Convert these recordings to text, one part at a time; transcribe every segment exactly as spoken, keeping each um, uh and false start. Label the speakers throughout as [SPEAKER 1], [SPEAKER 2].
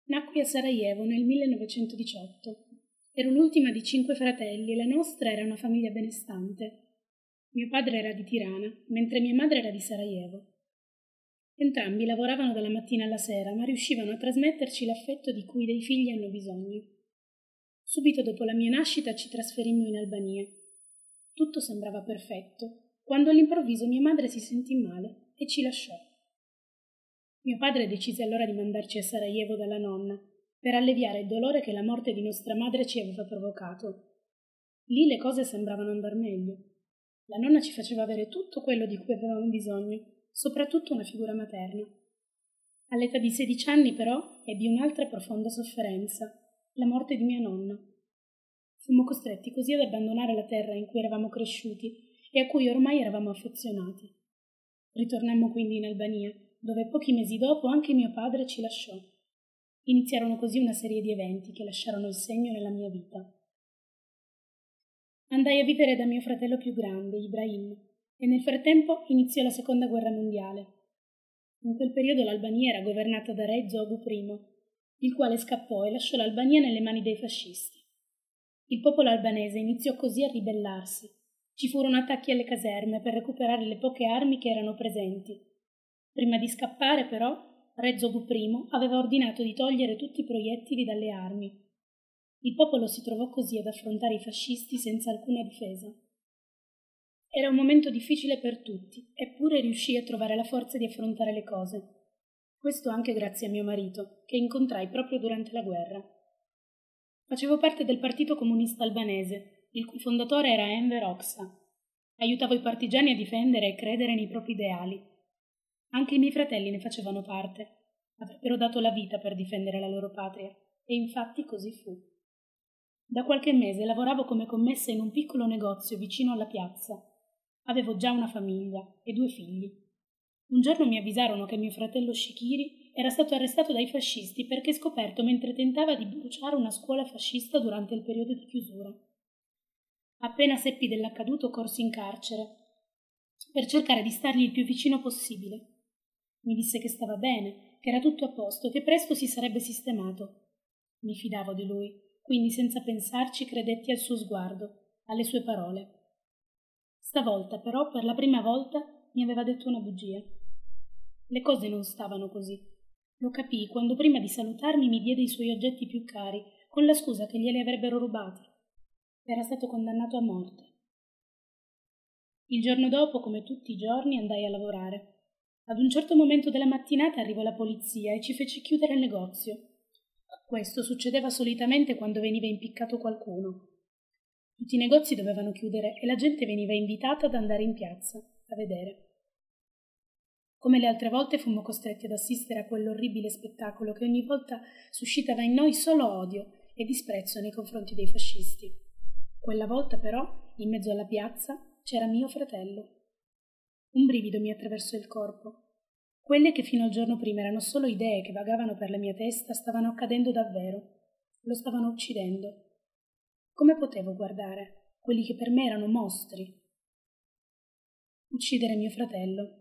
[SPEAKER 1] Nacqui a Sarajevo nel millenovecentodiciotto. Ero l'ultima di cinque fratelli e la nostra era una famiglia benestante. Mio padre era di Tirana, mentre mia madre era di Sarajevo. Entrambi lavoravano dalla mattina alla sera, ma riuscivano a trasmetterci l'affetto di cui dei figli hanno bisogno. Subito dopo la mia nascita ci trasferimmo in Albania. Tutto sembrava perfetto, quando all'improvviso mia madre si sentì male e ci lasciò. Mio padre decise allora di mandarci a Sarajevo dalla nonna, per alleviare il dolore che la morte di nostra madre ci aveva provocato. Lì le cose sembravano andar meglio. La nonna ci faceva avere tutto quello di cui avevamo bisogno, soprattutto una figura materna. All'età di sedici anni, però, ebbi un'altra profonda sofferenza, la morte di mia nonna. Fummo costretti così ad abbandonare la terra in cui eravamo cresciuti e a cui ormai eravamo affezionati. Ritornammo quindi in Albania, dove pochi mesi dopo anche mio padre ci lasciò. Iniziarono così una serie di eventi che lasciarono il segno nella mia vita. Andai a vivere da mio fratello più grande, Ibrahim, e nel frattempo iniziò la seconda guerra mondiale. In quel periodo l'Albania era governata da re Zogu primo, il quale scappò e lasciò l'Albania nelle mani dei fascisti. Il popolo albanese iniziò così a ribellarsi. Ci furono attacchi alle caserme per recuperare le poche armi che erano presenti. Prima di scappare, però, re Zogu primo aveva ordinato di togliere tutti i proiettili dalle armi. Il popolo si trovò così ad affrontare i fascisti senza alcuna difesa. Era un momento difficile per tutti, eppure riuscii a trovare la forza di affrontare le cose. Questo anche grazie a mio marito, che incontrai proprio durante la guerra. Facevo parte del Partito Comunista Albanese, il cui fondatore era Enver Hoxha. Aiutavo i partigiani a difendere e credere nei propri ideali. Anche i miei fratelli ne facevano parte. Avrebbero dato la vita per difendere la loro patria, e infatti così fu. Da qualche mese lavoravo come commessa in un piccolo negozio vicino alla piazza. Avevo già una famiglia e due figli. Un giorno mi avvisarono che mio fratello Shikiri era stato arrestato dai fascisti perché scoperto mentre tentava di bruciare una scuola fascista durante il periodo di chiusura. Appena seppi dell'accaduto corsi in carcere per cercare di stargli il più vicino possibile. Mi disse che stava bene, che era tutto a posto, che presto si sarebbe sistemato. Mi fidavo di lui, quindi senza pensarci credetti al suo sguardo, alle sue parole. Stavolta, però, per la prima volta, mi aveva detto una bugia. Le cose non stavano così. Lo capii quando prima di salutarmi mi diede i suoi oggetti più cari, con la scusa che glieli avrebbero rubati. Era stato condannato a morte. Il giorno dopo, come tutti i giorni, andai a lavorare. Ad un certo momento della mattinata arrivò la polizia e ci fece chiudere il negozio. Questo succedeva solitamente quando veniva impiccato qualcuno. Tutti i negozi dovevano chiudere e la gente veniva invitata ad andare in piazza a vedere. Come le altre volte fummo costretti ad assistere a quell'orribile spettacolo che ogni volta suscitava in noi solo odio e disprezzo nei confronti dei fascisti. Quella volta però, in mezzo alla piazza, c'era mio fratello. Un brivido mi attraversò il corpo. Quelle che fino al giorno prima erano solo idee che vagavano per la mia testa stavano accadendo davvero. Lo stavano uccidendo. Come potevo guardare quelli che per me erano mostri? Uccidere mio fratello.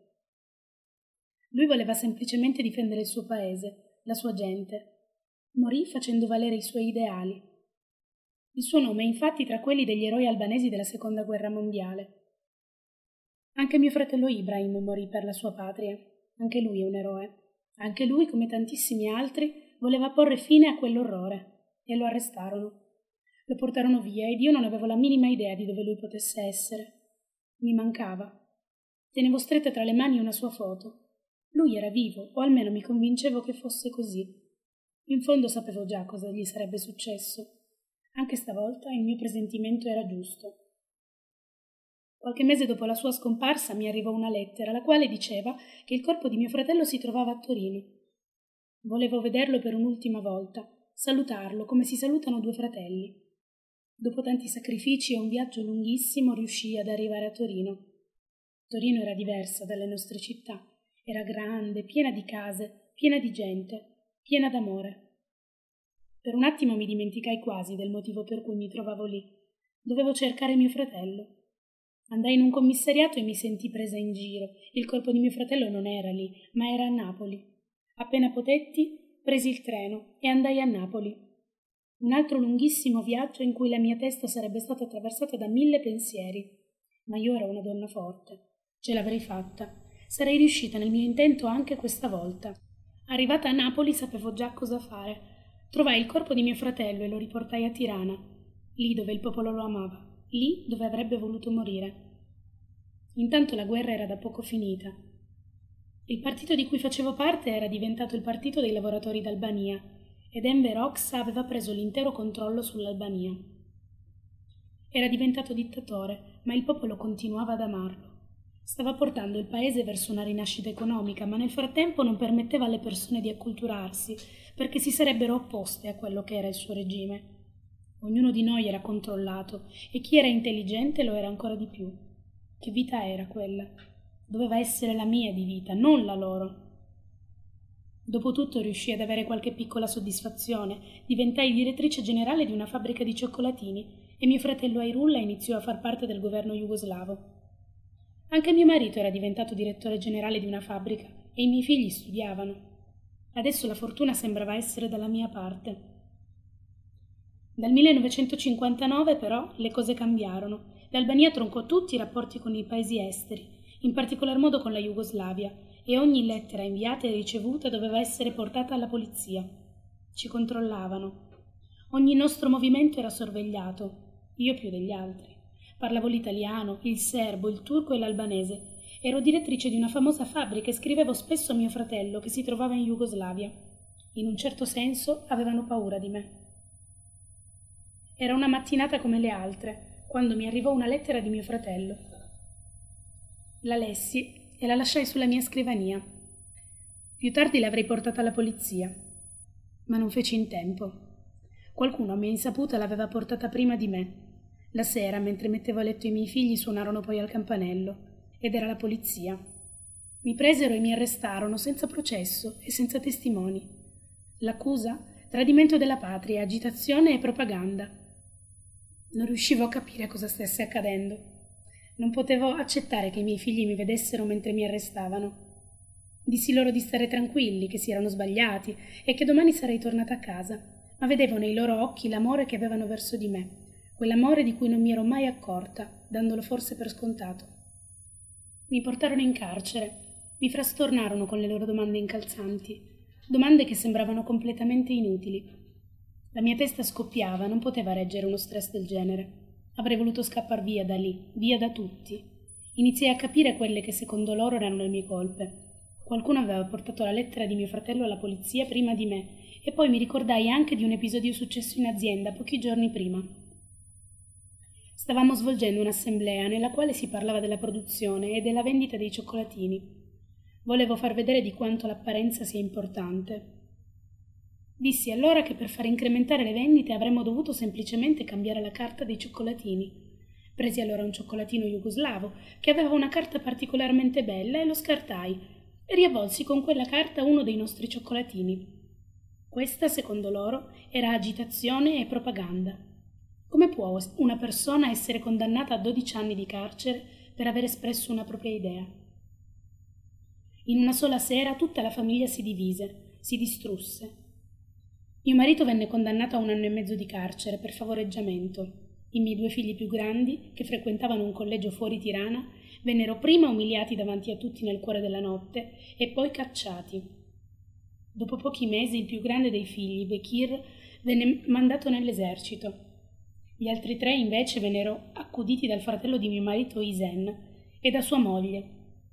[SPEAKER 1] Lui voleva semplicemente difendere il suo paese, la sua gente. Morì facendo valere i suoi ideali. Il suo nome è infatti tra quelli degli eroi albanesi della seconda guerra mondiale. Anche mio fratello Ibrahim morì per la sua patria. Anche lui è un eroe. Anche lui, come tantissimi altri, voleva porre fine a quell'orrore. E lo arrestarono. Lo portarono via ed io non avevo la minima idea di dove lui potesse essere. Mi mancava. Tenevo stretta tra le mani una sua foto. Lui era vivo, o almeno mi convincevo che fosse così. In fondo sapevo già cosa gli sarebbe successo. Anche stavolta il mio presentimento era giusto. Qualche mese dopo la sua scomparsa mi arrivò una lettera, la quale diceva che il corpo di mio fratello si trovava a Torino. Volevo vederlo per un'ultima volta, salutarlo come si salutano due fratelli. Dopo tanti sacrifici e un viaggio lunghissimo riuscii ad arrivare a Torino. Torino era diversa dalle nostre città. Era grande, piena di case, piena di gente, piena d'amore. Per un attimo mi dimenticai quasi del motivo per cui mi trovavo lì. Dovevo cercare mio fratello. Andai in un commissariato e mi sentii presa in giro. Il corpo di mio fratello non era lì, ma era a Napoli. Appena potetti, Presi il treno e andai a Napoli. Un altro lunghissimo viaggio in cui la mia testa sarebbe stata attraversata da mille pensieri. Ma io ero una donna forte. Ce l'avrei fatta. Sarei riuscita nel mio intento anche questa volta. Arrivata a Napoli sapevo già cosa fare. Trovai il corpo di mio fratello e lo riportai a Tirana, lì dove il popolo lo amava, lì dove avrebbe voluto morire. Intanto la guerra era da poco finita. Il partito di cui facevo parte era diventato il partito dei lavoratori d'Albania ed Enver Hoxha aveva preso l'intero controllo sull'Albania. Era diventato dittatore, ma il popolo continuava ad amarlo. Stava portando il paese verso una rinascita economica, ma nel frattempo non permetteva alle persone di acculturarsi, perché si sarebbero opposte a quello che era il suo regime. Ognuno di noi era controllato e chi era intelligente lo era ancora di più. Che vita era quella? Doveva essere la mia di vita, non la loro. Dopotutto riuscii ad avere qualche piccola soddisfazione. Diventai direttrice generale di una fabbrica di cioccolatini e mio fratello Airullah iniziò a far parte del governo jugoslavo. Anche mio marito era diventato direttore generale di una fabbrica e i miei figli studiavano. Adesso la fortuna sembrava essere dalla mia parte. Dal millenovecentocinquantanove, però, le cose cambiarono. L'Albania troncò tutti i rapporti con i paesi esteri, in particolar modo con la Jugoslavia, e ogni lettera inviata e ricevuta doveva essere portata alla polizia. Ci controllavano. Ogni nostro movimento era sorvegliato, io più degli altri. Parlavo l'italiano, il serbo, il turco e l'albanese. Ero direttrice di una famosa fabbrica e scrivevo spesso a mio fratello che si trovava in Jugoslavia. In un certo senso avevano paura di me. Era una mattinata come le altre, quando mi arrivò una lettera di mio fratello. La lessi e la lasciai sulla mia scrivania. Più tardi l'avrei portata alla polizia, ma non feci in tempo. Qualcuno a mia insaputa l'aveva portata prima di me. La sera, mentre mettevo a letto i miei figli, suonarono poi al campanello, ed era la polizia. Mi presero e mi arrestarono senza processo e senza testimoni. L'accusa? Tradimento della patria, agitazione e propaganda. Non riuscivo a capire cosa stesse accadendo. Non potevo accettare che i miei figli mi vedessero mentre mi arrestavano. Dissi loro di stare tranquilli, che si erano sbagliati e che domani sarei tornata a casa, ma vedevo nei loro occhi l'amore che avevano verso di me, quell'amore di cui non mi ero mai accorta, dandolo forse per scontato. Mi portarono in carcere, mi frastornarono con le loro domande incalzanti, domande che sembravano completamente inutili. La mia testa scoppiava, non poteva reggere uno stress del genere. Avrei voluto scappar via da lì, via da tutti. Iniziai a capire quelle che secondo loro erano le mie colpe. Qualcuno aveva portato la lettera di mio fratello alla polizia prima di me e poi mi ricordai anche di un episodio successo in azienda pochi giorni prima. Stavamo svolgendo un'assemblea nella quale si parlava della produzione e della vendita dei cioccolatini. Volevo far vedere di quanto l'apparenza sia importante. Dissi allora che per far incrementare le vendite avremmo dovuto semplicemente cambiare la carta dei cioccolatini. Presi allora un cioccolatino jugoslavo che aveva una carta particolarmente bella e lo scartai e riavvolsi con quella carta uno dei nostri cioccolatini. Questa, secondo loro, era agitazione e propaganda. Come può una persona essere condannata a dodici anni di carcere per aver espresso una propria idea? In una sola sera tutta la famiglia si divise, si distrusse. Mio marito venne condannato a un anno e mezzo di carcere per favoreggiamento. I miei due figli più grandi, che frequentavano un collegio fuori Tirana, vennero prima umiliati davanti a tutti nel cuore della notte e poi cacciati. Dopo pochi mesi il più grande dei figli, Bekir, venne mandato nell'esercito. Gli altri tre invece vennero accuditi dal fratello di mio marito Isen e da sua moglie.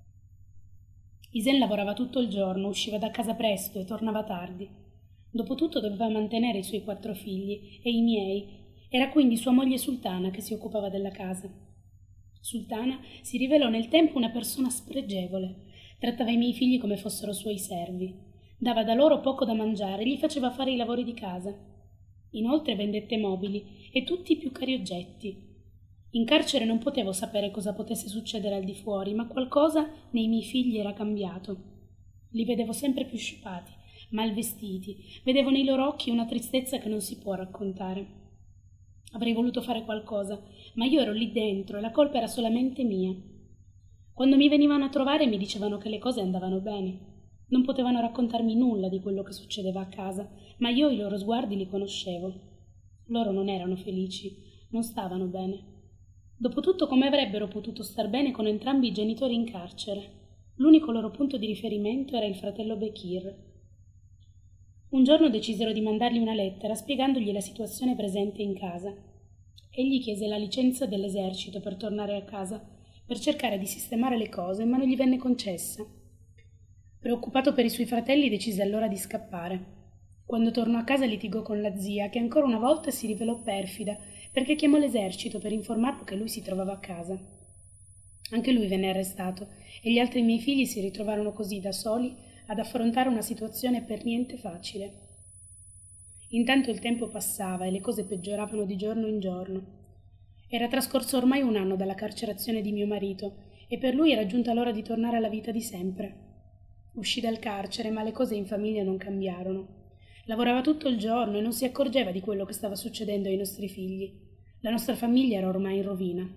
[SPEAKER 1] Isen lavorava tutto il giorno, usciva da casa presto e tornava tardi. Dopotutto doveva mantenere i suoi quattro figli e i miei. Era quindi sua moglie Sultana che si occupava della casa. Sultana si rivelò nel tempo una persona spregevole. Trattava i miei figli come fossero suoi servi. Dava da loro poco da mangiare e gli faceva fare i lavori di casa. Inoltre vendette mobili e tutti i più cari oggetti. In carcere non potevo sapere cosa potesse succedere al di fuori, ma qualcosa nei miei figli era cambiato. Li vedevo sempre più sciupati, mal vestiti, vedevo nei loro occhi una tristezza che non si può raccontare. Avrei voluto fare qualcosa, ma io ero lì dentro e la colpa era solamente mia. Quando mi venivano a trovare mi dicevano che le cose andavano bene. Non potevano raccontarmi nulla di quello che succedeva a casa, ma io i loro sguardi li conoscevo. Loro non erano felici, non stavano bene. Dopotutto, come avrebbero potuto star bene con entrambi i genitori in carcere? L'unico loro punto di riferimento era il fratello Bekir. Un giorno decisero di mandargli una lettera spiegandogli la situazione presente in casa. Egli chiese la licenza dell'esercito per tornare a casa, per cercare di sistemare le cose, ma non gli venne concessa. Preoccupato per i suoi fratelli, decise allora di scappare. Quando tornò a casa litigò con la zia, che ancora una volta si rivelò perfida, perché chiamò l'esercito per informarlo che lui si trovava a casa. Anche lui venne arrestato e gli altri miei figli si ritrovarono così da soli ad affrontare una situazione per niente facile. Intanto il tempo passava e le cose peggioravano di giorno in giorno. Era trascorso ormai un anno dalla carcerazione di mio marito e per lui era giunta l'ora di tornare alla vita di sempre. Uscì dal carcere, ma le cose in famiglia non cambiarono. Lavorava tutto il giorno e non si accorgeva di quello che stava succedendo ai nostri figli. La nostra famiglia era ormai in rovina.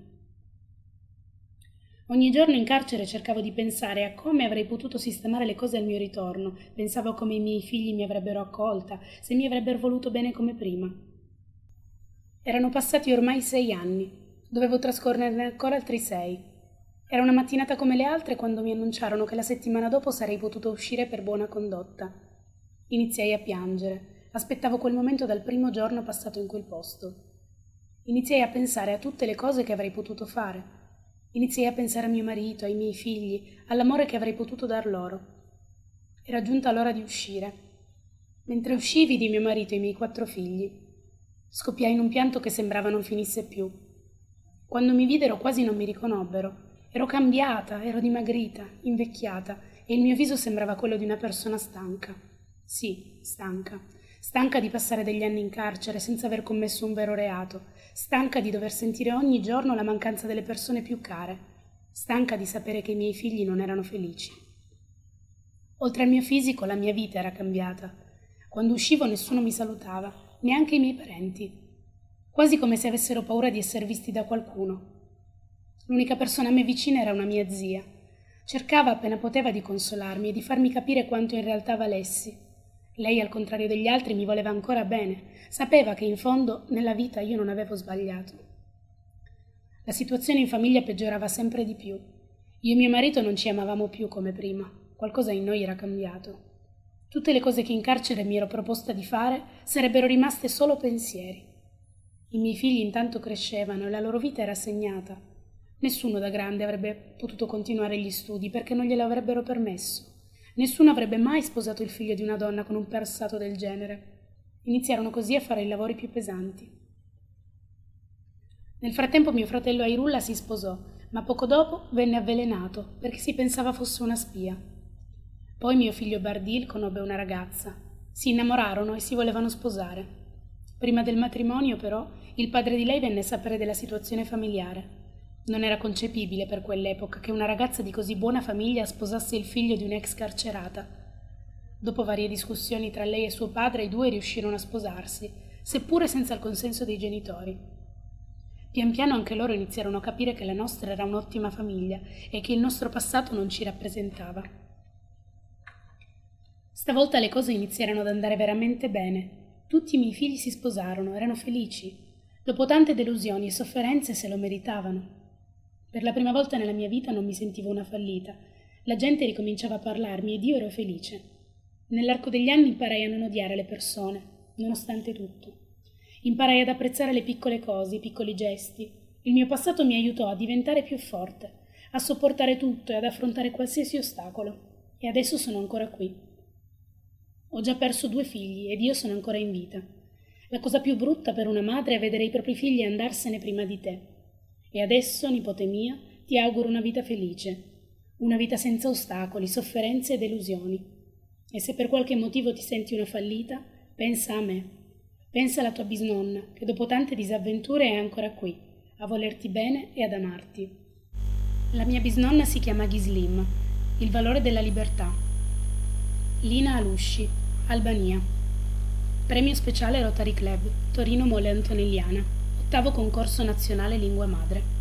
[SPEAKER 1] Ogni giorno in carcere cercavo di pensare a come avrei potuto sistemare le cose al mio ritorno. Pensavo a come i miei figli mi avrebbero accolta, se mi avrebbero voluto bene come prima. Erano passati ormai sei anni. Dovevo trascorrerne ancora altri sei. Era una mattinata come le altre quando mi annunciarono che la settimana dopo sarei potuto uscire per buona condotta. Iniziai a piangere. Aspettavo quel momento dal primo giorno passato in quel posto. Iniziai a pensare a tutte le cose che avrei potuto fare. Iniziai a pensare a mio marito, ai miei figli, all'amore che avrei potuto dar loro. Era giunta l'ora di uscire. Mentre uscii vidi mio marito e i miei quattro figli. Scoppiai in un pianto che sembrava non finisse più. Quando mi videro quasi non mi riconobbero. Ero cambiata, ero dimagrita, invecchiata, e il mio viso sembrava quello di una persona stanca. Sì, stanca. Stanca di passare degli anni in carcere senza aver commesso un vero reato. Stanca di dover sentire ogni giorno la mancanza delle persone più care. Stanca di sapere che i miei figli non erano felici. Oltre al mio fisico, la mia vita era cambiata. Quando uscivo nessuno mi salutava, neanche i miei parenti. Quasi come se avessero paura di essere visti da qualcuno. L'unica persona a me vicina era una mia zia. Cercava appena poteva di consolarmi e di farmi capire quanto in realtà valessi. Lei, al contrario degli altri, mi voleva ancora bene. Sapeva che in fondo nella vita io non avevo sbagliato. La situazione in famiglia peggiorava sempre di più. Io e mio marito non ci amavamo più come prima. Qualcosa in noi era cambiato. Tutte le cose che in carcere mi ero proposta di fare sarebbero rimaste solo pensieri. I miei figli intanto crescevano e la loro vita era segnata. Nessuno da grande avrebbe potuto continuare gli studi perché non glielo avrebbero permesso. Nessuno avrebbe mai sposato il figlio di una donna con un passato del genere. Iniziarono così a fare i lavori più pesanti. Nel frattempo mio fratello Airulla si sposò, ma poco dopo venne avvelenato perché si pensava fosse una spia. Poi mio figlio Bardil conobbe una ragazza. Si innamorarono e si volevano sposare. Prima del matrimonio, però, il padre di lei venne a sapere della situazione familiare. Non era concepibile per quell'epoca che una ragazza di così buona famiglia sposasse il figlio di un'ex carcerata. Dopo varie discussioni tra lei e suo padre, i due riuscirono a sposarsi, seppure senza il consenso dei genitori. Pian piano anche loro iniziarono a capire che la nostra era un'ottima famiglia e che il nostro passato non ci rappresentava. Stavolta le cose iniziarono ad andare veramente bene. Tutti i miei figli si sposarono, erano felici. Dopo tante delusioni e sofferenze se lo meritavano. Per la prima volta nella mia vita non mi sentivo una fallita. La gente ricominciava a parlarmi ed io ero felice. Nell'arco degli anni imparai a non odiare le persone, nonostante tutto. Imparai ad apprezzare le piccole cose, i piccoli gesti. Il mio passato mi aiutò a diventare più forte, a sopportare tutto e ad affrontare qualsiasi ostacolo. E adesso sono ancora qui. Ho già perso due figli ed io sono ancora in vita. La cosa più brutta per una madre è vedere i propri figli andarsene prima di te. E adesso, nipote mia, ti auguro una vita felice, una vita senza ostacoli, sofferenze e delusioni. E se per qualche motivo ti senti una fallita, pensa a me. Pensa alla tua bisnonna, che dopo tante disavventure è ancora qui, a volerti bene e ad amarti. La mia bisnonna si chiama Ghislim, il valore della libertà. Lina Alusci, Albania. Premio speciale Rotary Club, Torino Mole Antonelliana. Ottavo concorso nazionale lingua madre.